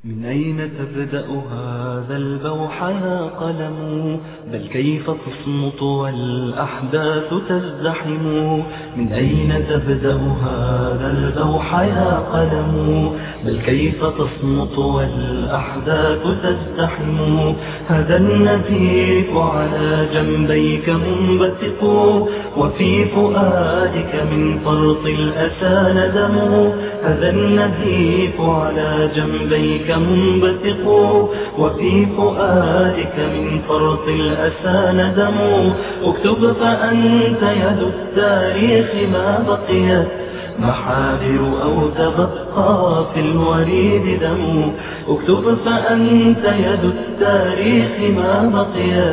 من أين تبدأ هذا البوح يا قلم؟ بل كيف تصمت والأحداث تزدحم؟ من أين تبدأ هذا البوح يا قلم؟ بل كيف تصمت والأحداث تزدحم؟ هذا النزيف على جنبيك منبثق، وفي فؤادك من فرط الأسى ندم. هذا النزيف على جنبيك منبثق، وفي فؤادك من فرط الأسى ندم. اكتب فأنت يد التاريخ ما بقيت محابر أو تبقى في الوريد دم. اكتب فأنت يد التاريخ ما بقيت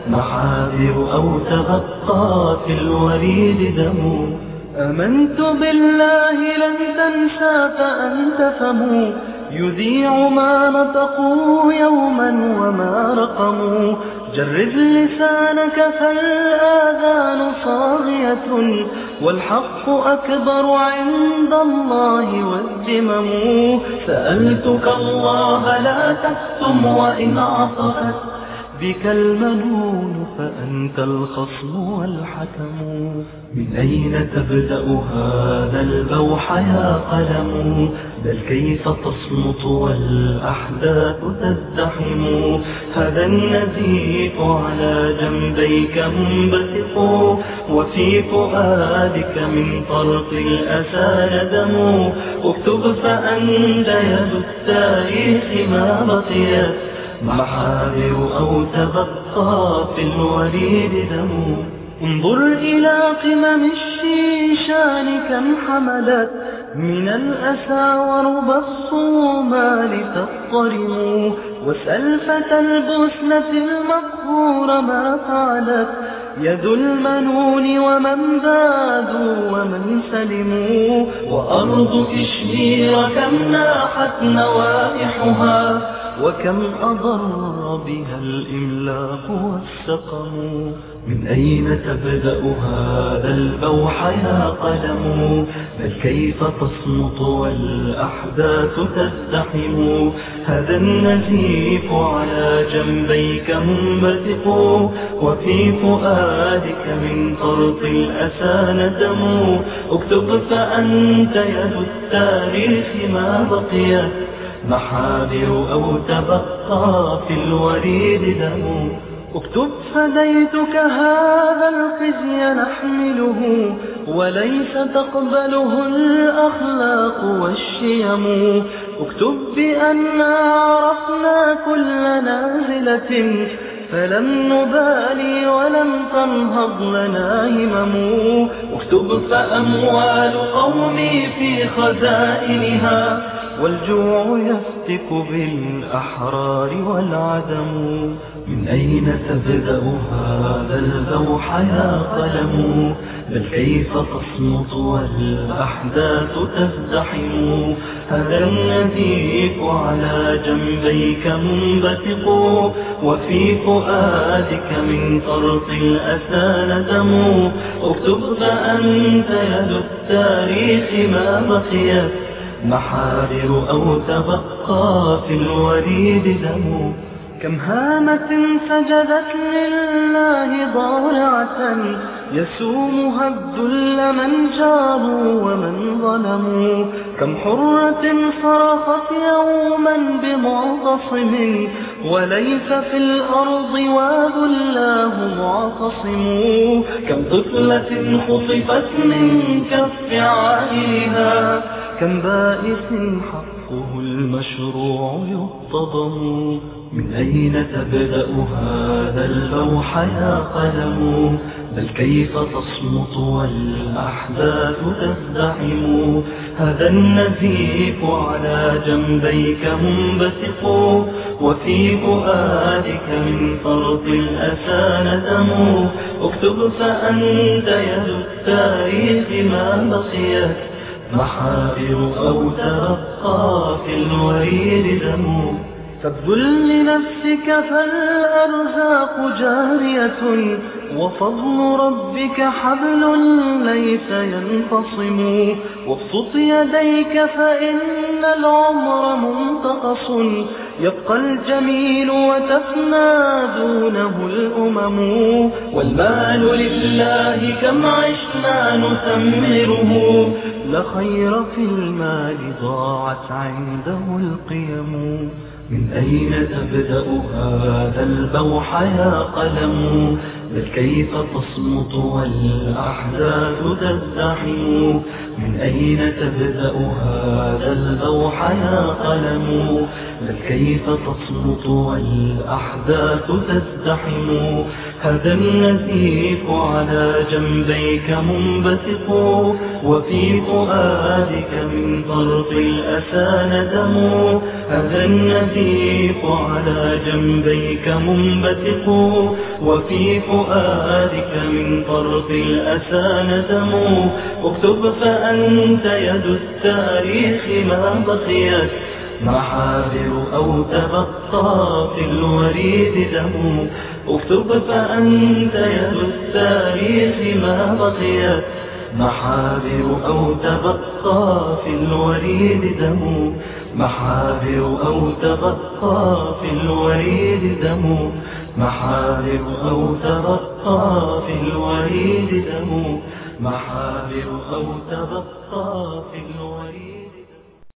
محابر أو تبقى في الوريد دم. آمنت بالله لن تنسى فأنت فم يذيع ما نطقوا يوما وما رقموا. جرد لسانك فالآذان صاغية، والحق أكبر عند الله والذمم. سألتك الله لا تكتم، وإن عطفت بك المنون فأنت الخصم والحكم. من أين تبدأ هذا البوح يا قلم؟ بل كيف تصمت والأحداث تزدحم؟ هذا النزيف على جنبيك منبثق، وفي فؤادك من فرط الأسى ندم. اكتب فأنت يد التاريخ ما بقيت محابر أو تبقى في الوريد دم. انظر إلى قمم الشيشان كم حملت من الأسى ورب الصومال تضطرم. واسأل فتى البسنة المقهور ما فعلت يد المنون ومن بادوا ومن سلموا. وأرض كشمير كم ناحت نوائحها، وكم أضر بها الإملاق والسقم. من أين تبدأ هذا البوح يا قلم؟ بل كيف تصمت والأحداث تزدحم؟ هذا النزيف على جنبيك منبثق، وفي فؤادك من فرط الأسى ندم. اكتب فأنت يد التاريخ ما بقيت محابر أو تبقى في الوريد دم. اكتب فديتك هذا الخزي نحمله، وليس تقبله الأخلاق والشيم. اكتب بأننا عرفنا كل نازلة، فلم نبالي ولم تنهض لنا همم. اكتب فأموال قومي في خزائنها، والجوع يفتك بالأحرار والعدم. من أين تبدأ هذا البوح يا قلم؟ بل كيف تصمت والأحداث تزدحم؟ هذا النزيف على جنبيك منبثق، وفي فؤادك من فرط الأسى ندم. اكتب فأنت يد التاريخ ما بقيت محابر أو تبقى في الوريد دم. كم هامة سجدت لله ضارعة، يسومها الذل من جاروا ومن ظلموا. كم حرة صرخت يوما بمعتصم، وليس في الأرض وذلاه معتصم. كم طفلة خطفت من كف عائلها، كم بائس حقه المشروع يهتضم. من أين تبدأ هذا البوح يا قلم؟ بل كيف تصمت والأحداث تزدحم؟ هذا النزيف على جنبيك منبثق، وفي فؤادك من فرط الأسى ندم. اكتب فأنت يد التاريخ ما بقيت محابر أو تبقى في الوريد دم. فابذل لنفسك فالأرزاق جارية، وفضل ربك حبل ليس ينفصم. وابسط يديك فإن العمر منتقص، يبقى الجميل وتفنى دونه الأمم. والمال لله كم عشنا نثمره، لا خير في المال ضاعت عنده القيم. من أين تبدأ هذا البوح يا قلم، بل كيف تصمت والأحداث تزدحم. من أين تبدأ هذا البوح يا قلم، بل كيف تصمت والأحداث تزدحم. هذا النزيف على جنبيك منبثق، وفي فؤادك من طرف الأسى ندم. هذا النزيف على جنبيك منبثق، وفي فؤادك من طرف الأسى ندم. اكتب فأنت يد التاريخ ما بقيت محابر أو تبقى في الوريد دم. اكتب فأنت يد التاريخ ما بقيت محابر أو تبقى في الوريد دم. محابر أو تبقى في الوريد دم. محابر أو تبقى في الوريد دم. محابر أو تبقى في الوريد